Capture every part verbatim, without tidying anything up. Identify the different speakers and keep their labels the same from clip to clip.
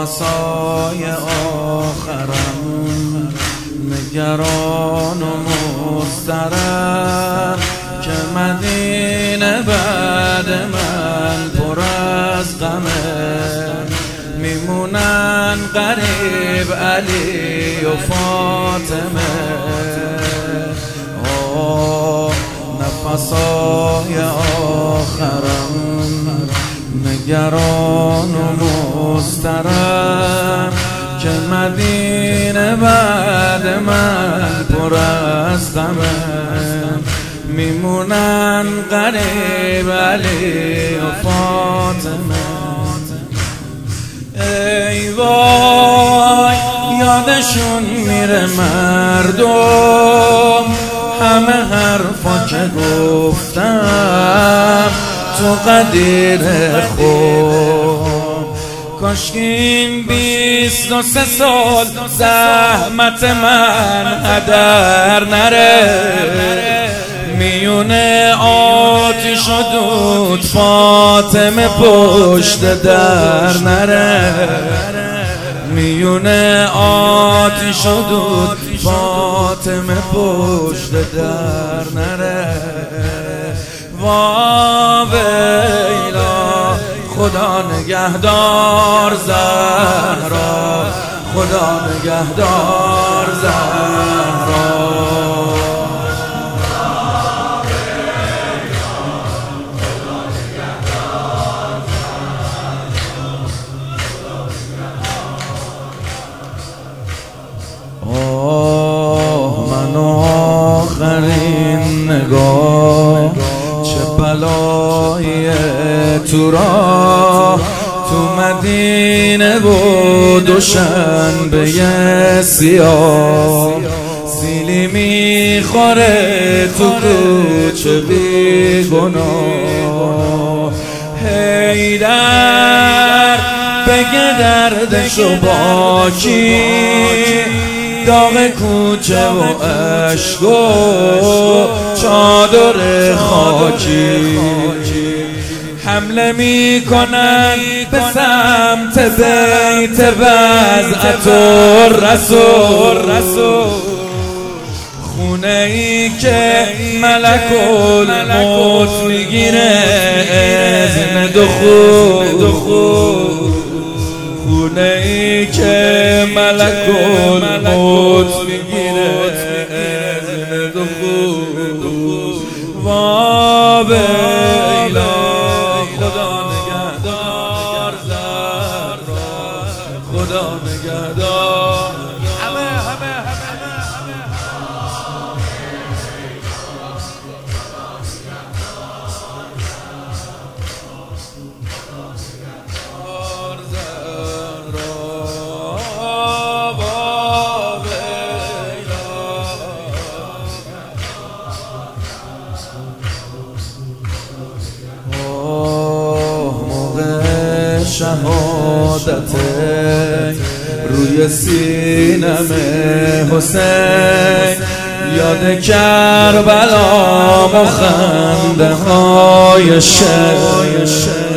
Speaker 1: نفسای آخرم نگران و مضطرب که مدینه بعد من پر از غمه میمونن غریب علی و فاطمه. آه نفسای آخرم نگران و مضطرب که مدینه بعد من پر از غمه میمونن غریب علی و فاطمه. ای وای یادشون میره مردم همه حرفا که گفتم تو قدیر خود. کاش این بیست و سه سال زحمت من هدر نره میونه آتیش و دود فاطمه پشت در نره میونه آتیش و دود فاطمه پشت در نره. وا ویلا خدا نگهدار زهرا خدا نگهدار زهرا. آخرین نگاه چه بلایی تو راه تو مدینه و دوشنبه سیاه سیلی میخوره تو کوچه بی گناه. حیدر بگه دردشو با کی داغ کوچه و عشق و چادر خاکی حمله میکنن به سمت بیت وضعت رسول خونه ای که ملک الموت میگیره اذن دخول خونه ای که ملک الموت میگیره اذن دخول. وا ویلا خدا نگهدار زهرا خدا نگهدار. همه همه همه شهادت روی سینم حسین یاد کربلا و خنده های شب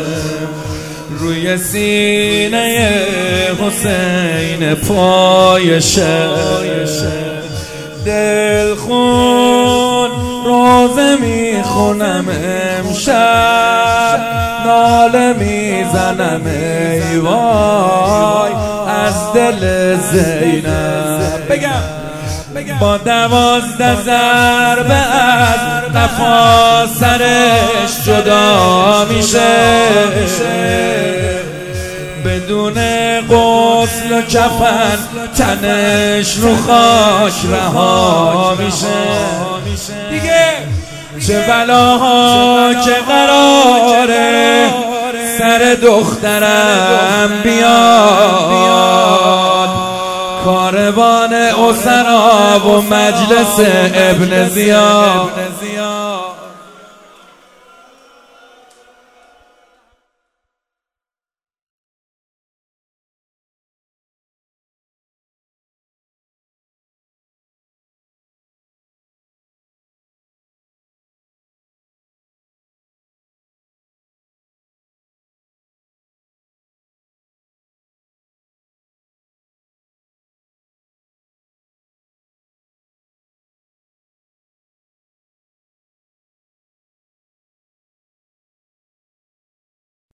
Speaker 1: روی سینه حسین پای شب دل خون روزه میخونم امشب ناله میزنم ای وای از دل زینب. بگم با دوازده ضربه از قفا سرش جدا میشه بدون غسل و کفن تنش رو خاک رها میشه. دیگه چه بلاها که قراره سر دخترم بیاد کاروان اسرا و مجلس ابن زیاد